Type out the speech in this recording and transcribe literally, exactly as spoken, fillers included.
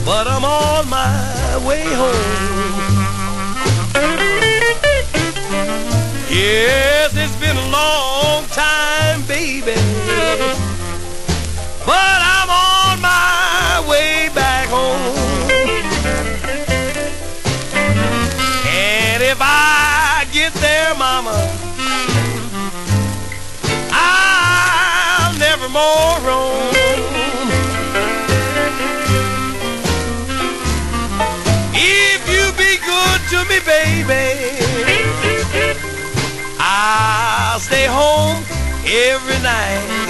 but I'm on my way home. Yes, it's been a long time, baby, but I'm on my way back home. And if I get there, mama, I'll never more roam. If you be good to me, baby, I'll stay home every night.